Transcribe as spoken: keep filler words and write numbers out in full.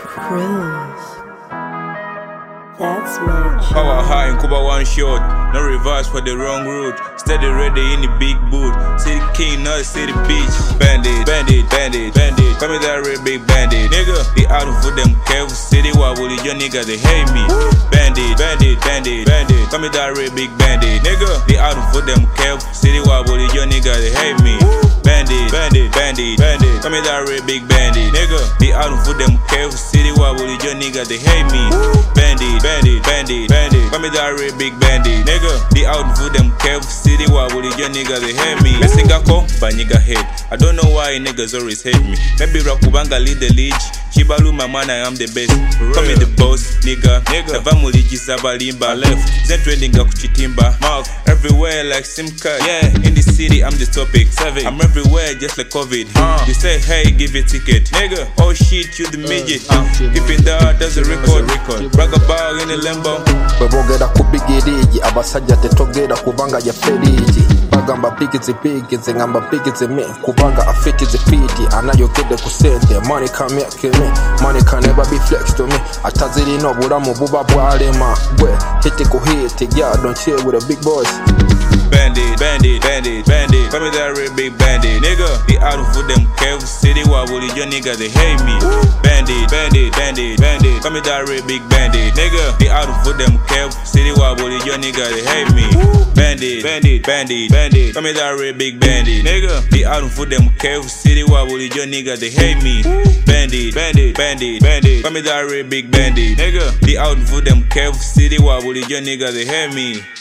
Cruise. That's my job. Power high in Cuba one shot. No reverse for the wrong route. Steady ready in the big boot. City king, not city beach. Bandit, bandit, bandit, bandit. Come with that real big bandit. Nigga, the out for them careful city. Why will your nigga they hate me? Bandit, bandit, bandit, bandit. Come with that real big bandit. Nigga, the out for them careful city. Why will your nigga they hate me? Bandit, bandit, bandit, bandit. Come with that real big bandit. Nigga, the out for them careful city. Why will your nigga they hate me? Bandit, bandit, bandit, bandit. Come with that real big bandit. Nigga, the out for them careful city. Why will your nigga they hate me? Messing a call, but nigga hate. I don't know why niggas always hate me. Maybe Rakubanga lead the league. Chibalu my man, I am the best. Call me the boss, nigga. Nigga, Vamuliji Zabalimba left. Zen trending Akuchitimba. Mark everywhere like SIM card. Yeah, in the city I'm the topic. Seven. I'm everywhere just like COVID. Uh. You say hey, give a ticket, nigga. Oh shit, you the midget. Uh. Keeping that that's a record. record. Brag about in the limbo. Bwebogera kubigiriji abasajja tetogera kubanga ya feriji. Bagamba pikizi pikizi ngamba pikizi me kubanga afitizi piti anayogede ku sente. Money come here kill me. Money can never be flexed to me. Ataziri no bulamu buba bwalema. Bwe hiti ku hiti, yeah, don't chill with the big boys. Bandit, bandit, bandit, bandit. Come with that real big bandit, nigga. The out for them careful city. Why will your nigga they hate me? Bandit, bandit, bandit, bandit. Come with that real big bandit, nigga. The out for them careful city. Why will your nigga they hate me? Bandit, bandit, bandit, bandit. Come with that real big bandit, nigga. The out for them careful city. Why will your nigga they hate me? Bandit, bandit, bandit, bandit. Come with that real big bandit, nigga. The out for them careful city. Why will your nigga they hate me?